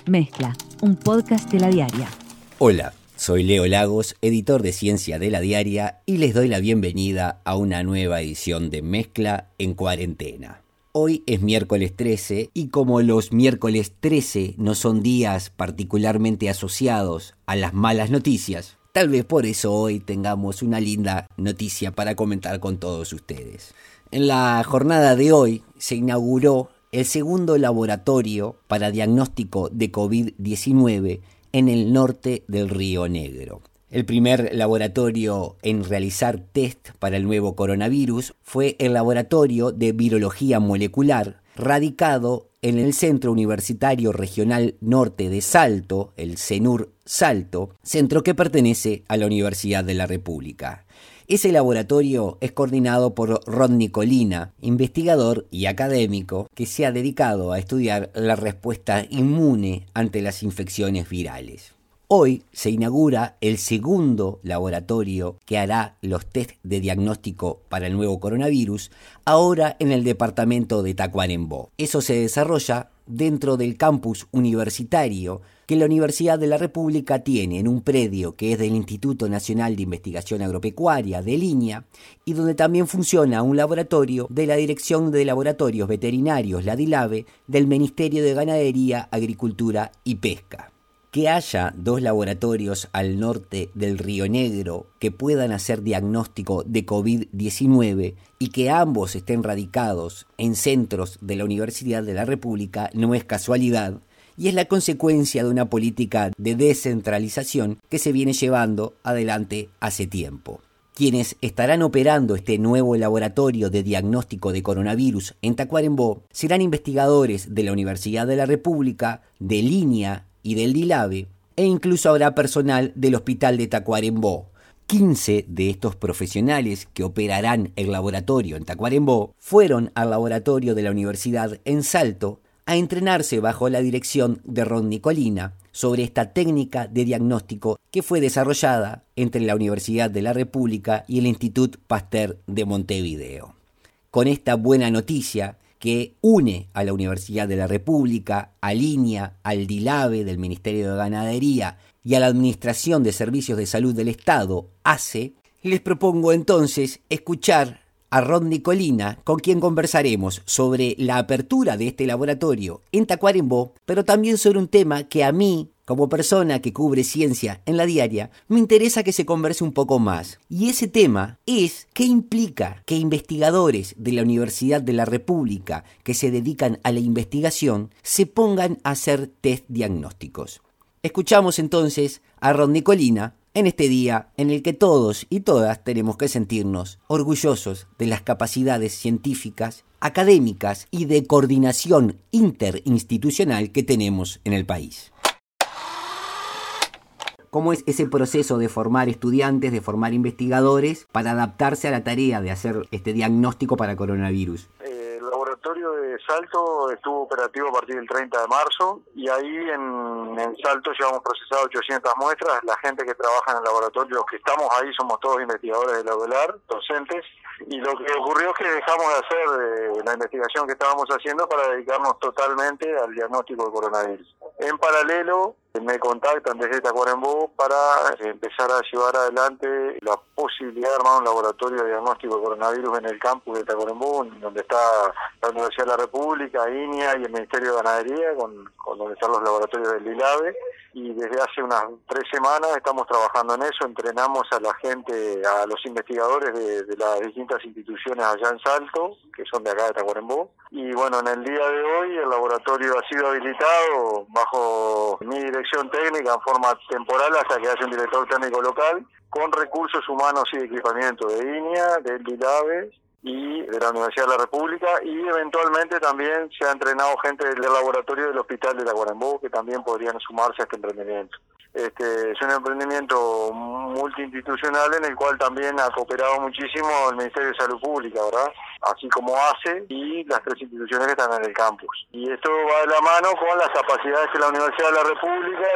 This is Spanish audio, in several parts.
Mezcla, un podcast de La Diaria. Hola, soy Leo Lagos, editor de Ciencia de La Diaria, y les doy la bienvenida a una nueva edición de Mezcla en cuarentena. Hoy es miércoles 13 y como los miércoles 13 no son días particularmente asociados a las malas noticias, tal vez por eso hoy tengamos una linda noticia para comentar con todos ustedes. En la jornada de hoy se inauguró el segundo laboratorio para diagnóstico de COVID-19 en el norte del Río Negro. El primer laboratorio en realizar test para el nuevo coronavirus fue el Laboratorio de Virología Molecular, radicado en el Centro Universitario Regional Norte de Salto, el CENUR Salto, centro que pertenece a la Universidad de la República. Ese laboratorio es coordinado por Rodney Colina, investigador y académico que se ha dedicado a estudiar la respuesta inmune ante las infecciones virales. Hoy se inaugura el segundo laboratorio que hará los test de diagnóstico para el nuevo coronavirus, ahora en el departamento de Tacuarembó. Eso se desarrolla dentro del campus universitario que la Universidad de la República tiene en un predio que es del Instituto Nacional de Investigación Agropecuaria de Línea y donde también funciona un laboratorio de la Dirección de Laboratorios Veterinarios, la DILAVE, del Ministerio de Ganadería, Agricultura y Pesca. Que haya dos laboratorios al norte del Río Negro que puedan hacer diagnóstico de COVID-19 y que ambos estén radicados en centros de la Universidad de la República no es casualidad y es la consecuencia de una política de descentralización que se viene llevando adelante hace tiempo. Quienes estarán operando este nuevo laboratorio de diagnóstico de coronavirus en Tacuarembó serán investigadores de la Universidad de la República, de Línea y del DILAVE, e incluso habrá personal del Hospital de Tacuarembó. 15 de estos profesionales que operarán el laboratorio en Tacuarembó fueron al laboratorio de la Universidad en Salto a entrenarse bajo la dirección de Rodney Colina sobre esta técnica de diagnóstico que fue desarrollada entre la Universidad de la República y el Institut Pasteur de Montevideo. Con esta buena noticia que une a la Universidad de la República, a Línea, al DILAVE del Ministerio de Ganadería y a la Administración de Servicios de Salud del Estado, ACE, les propongo entonces escuchar a Rodney Colina, con quien conversaremos sobre la apertura de este laboratorio en Tacuarembó, pero también sobre un tema que a mí, como persona que cubre ciencia en La Diaria, me interesa que se converse un poco más. Y ese tema es qué implica que investigadores de la Universidad de la República que se dedican a la investigación se pongan a hacer test diagnósticos. Escuchamos entonces a Rodney Colina en este día en el que todos y todas tenemos que sentirnos orgullosos de las capacidades científicas, académicas y de coordinación interinstitucional que tenemos en el país. ¿Cómo es ese proceso de formar estudiantes, de formar investigadores para adaptarse a la tarea de hacer este diagnóstico para coronavirus? El laboratorio de Salto estuvo operativo a partir del 30 de marzo y ahí en Salto llevamos procesado 800 muestras. La gente que trabaja en el laboratorio, los que estamos ahí, somos todos investigadores de la UDELAR, docentes, y lo que ocurrió es que dejamos de hacer la investigación que estábamos haciendo para dedicarnos totalmente al diagnóstico de coronavirus. En paralelo, me contactan desde Tacuarembó para empezar a llevar adelante la posibilidad de armar un laboratorio de diagnóstico de coronavirus en el campus de Tacuarembó, donde está la Universidad de la República, INEA y el Ministerio de Ganadería, con donde están los laboratorios del DILAVE. Y desde hace unas 3 semanas estamos trabajando en eso, entrenamos a la gente, a los investigadores de las distintas instituciones allá en Salto, que son de acá de Tacuarembó. Y bueno, en el día de hoy el laboratorio ha sido habilitado bajo mi dirección técnica en forma temporal hasta que haya un director técnico local, con recursos humanos y equipamiento de INEA, del DILAVE y de la Universidad de la República, y eventualmente también se ha entrenado gente del laboratorio del Hospital de Tacuarembó que también podrían sumarse a este emprendimiento. Es un emprendimiento multiinstitucional en el cual también ha cooperado muchísimo el Ministerio de Salud Pública, ¿verdad? Así como ACE y las 3 instituciones que están en el campus. Y esto va de la mano con las capacidades que la Universidad de la República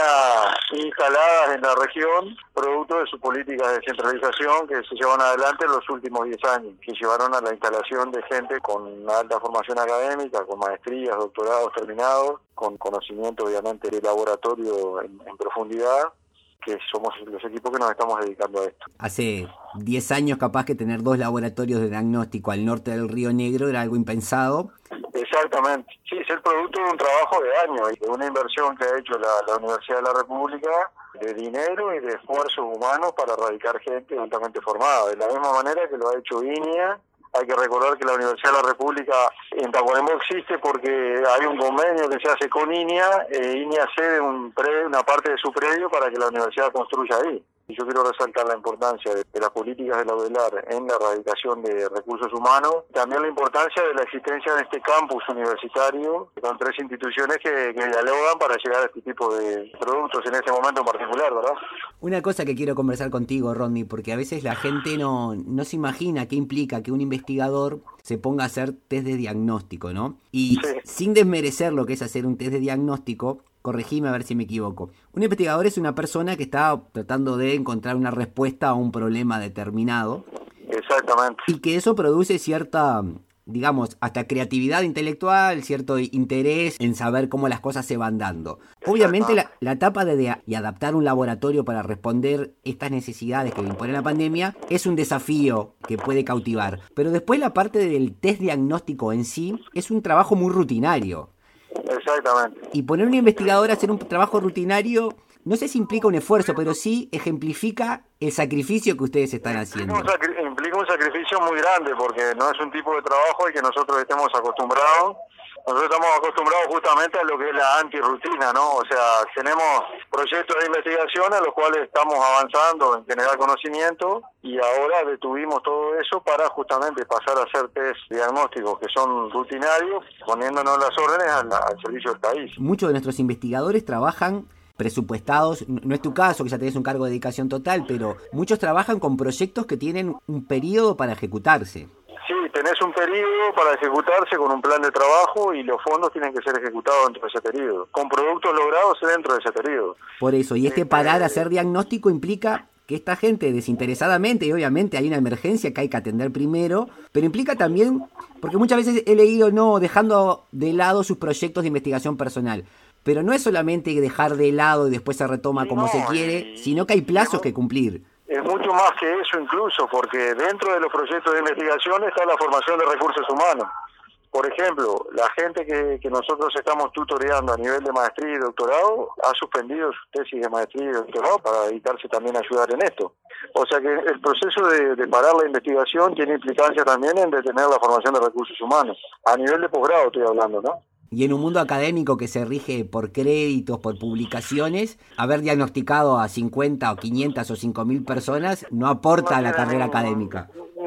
tenía instaladas en la región, producto de sus políticas de descentralización que se llevan adelante en los últimos 10 años, que llevaron a la instalación de gente con alta formación académica, con maestrías, doctorados terminados, con conocimiento obviamente de laboratorio en profundidad, que somos los equipos que nos estamos dedicando a esto. Hace 10 años capaz que tener 2 laboratorios de diagnóstico al norte del Río Negro era algo impensado. Exactamente, sí, es el producto de un trabajo de años y de una inversión que ha hecho la Universidad de la República, de dinero y de esfuerzos humanos para erradicar gente altamente formada, de la misma manera que lo ha hecho INEA. Hay que recordar que la Universidad de la República en Tacuarembó existe porque hay un convenio que se hace con INEA, INEA cede una parte de su predio para que la universidad construya ahí. Y yo quiero resaltar la importancia de las políticas de la UDELAR en la erradicación de recursos humanos, también la importancia de la existencia de este campus universitario con 3 instituciones que dialogan para llegar a este tipo de productos en este momento en particular, ¿verdad? Una cosa que quiero conversar contigo, Rodney, porque a veces la gente no se imagina qué implica que un investigador se ponga a hacer test de diagnóstico, ¿no? Y sí, sin desmerecer lo que es hacer un test de diagnóstico, corregime a ver si me equivoco. Un investigador es una persona que está tratando de encontrar una respuesta a un problema determinado. Exactamente. Y que eso produce cierta, digamos, hasta creatividad intelectual, cierto interés en saber cómo las cosas se van dando. Obviamente la etapa de adaptar un laboratorio para responder estas necesidades que impone la pandemia es un desafío que puede cautivar. Pero después la parte del test diagnóstico en sí es un trabajo muy rutinario. Exactamente. Y poner a un investigador a hacer un trabajo rutinario, no sé si implica un esfuerzo, pero sí ejemplifica el sacrificio que ustedes están haciendo. Implica un sacrificio muy grande porque no es un tipo de trabajo al que nosotros estemos acostumbrados. Nosotros estamos acostumbrados justamente a lo que es la antirrutina, ¿no? O sea, tenemos proyectos de investigación a los cuales estamos avanzando en generar conocimiento y ahora detuvimos todo eso para justamente pasar a hacer test diagnósticos que son rutinarios, poniéndonos las órdenes al servicio del país. Muchos de nuestros investigadores trabajan presupuestados, no es tu caso que ya tenés un cargo de dedicación total, pero muchos trabajan con proyectos que tienen un periodo para ejecutarse. Sí, tenés un periodo para ejecutarse con un plan de trabajo y los fondos tienen que ser ejecutados dentro de ese periodo, con productos logrados dentro de ese periodo. Por eso, y parar a hacer diagnóstico implica que esta gente desinteresadamente, y obviamente hay una emergencia que hay que atender primero, pero implica también, porque muchas veces he leído dejando de lado sus proyectos de investigación personal. Pero no es solamente dejar de lado y después se retoma como se quiere, sino que hay plazos que cumplir. Es mucho más que eso incluso, porque dentro de los proyectos de investigación está la formación de recursos humanos. Por ejemplo, la gente que nosotros estamos tutoreando a nivel de maestría y doctorado ha suspendido sus tesis de maestría y doctorado para dedicarse también a ayudar en esto. O sea que el proceso de parar la investigación tiene implicancia también en detener la formación de recursos humanos. A nivel de posgrado estoy hablando, ¿no? Y en un mundo académico que se rige por créditos, por publicaciones, haber diagnosticado a 50 o 500 o 5.000 personas no aporta a la carrera académica.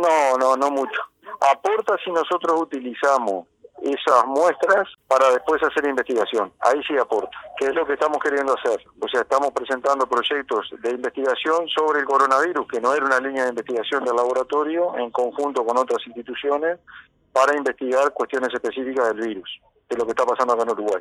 No mucho. Aporta si nosotros utilizamos esas muestras para después hacer investigación. Ahí sí aporta, que es lo que estamos queriendo hacer. O sea, estamos presentando proyectos de investigación sobre el coronavirus, que no era una línea de investigación del laboratorio, en conjunto con otras instituciones, para investigar cuestiones específicas del virus, de lo que está pasando acá en Uruguay.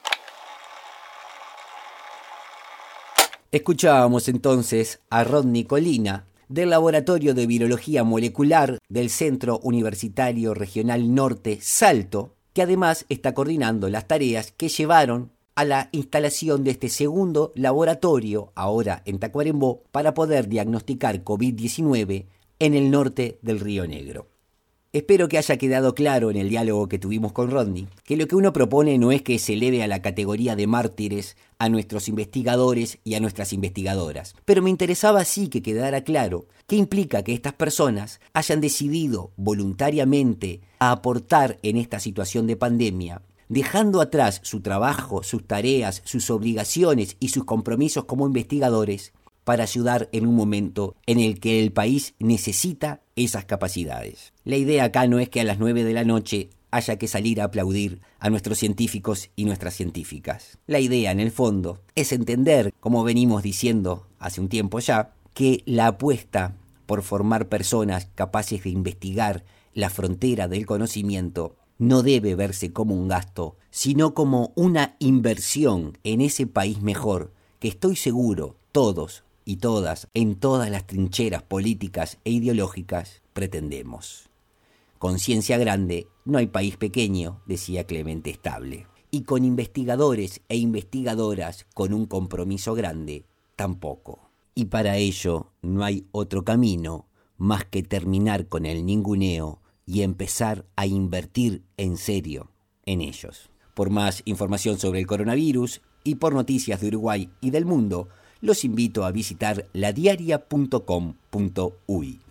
Escuchábamos entonces a Rodney Colina, del Laboratorio de Virología Molecular del Centro Universitario Regional Norte, Salto, que además está coordinando las tareas que llevaron a la instalación de este segundo laboratorio, ahora en Tacuarembó, para poder diagnosticar COVID-19 en el norte del Río Negro. Espero que haya quedado claro en el diálogo que tuvimos con Rodney, que lo que uno propone no es que se eleve a la categoría de mártires a nuestros investigadores y a nuestras investigadoras. Pero me interesaba sí que quedara claro qué implica que estas personas hayan decidido voluntariamente a aportar en esta situación de pandemia, dejando atrás su trabajo, sus tareas, sus obligaciones y sus compromisos como investigadores para ayudar en un momento en el que el país necesita esas capacidades. La idea acá no es que a las 9 de la noche haya que salir a aplaudir a nuestros científicos y nuestras científicas. La idea, en el fondo, es entender, como venimos diciendo hace un tiempo ya, que la apuesta por formar personas capaces de investigar la frontera del conocimiento no debe verse como un gasto, sino como una inversión en ese país mejor que estoy seguro todos y todas, en todas las trincheras políticas e ideológicas, pretendemos. Con ciencia grande no hay país pequeño, decía Clemente Estable. Y con investigadores e investigadoras con un compromiso grande, tampoco. Y para ello no hay otro camino más que terminar con el ninguneo y empezar a invertir en serio en ellos. Por más información sobre el coronavirus y por noticias de Uruguay y del mundo, los invito a visitar ladiaria.com.uy.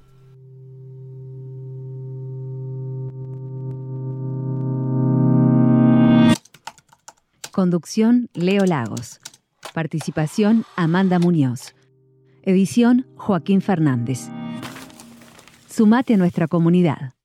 Conducción, Leo Lagos. Participación, Amanda Muñoz. Edición, Joaquín Fernández. Sumate a nuestra comunidad.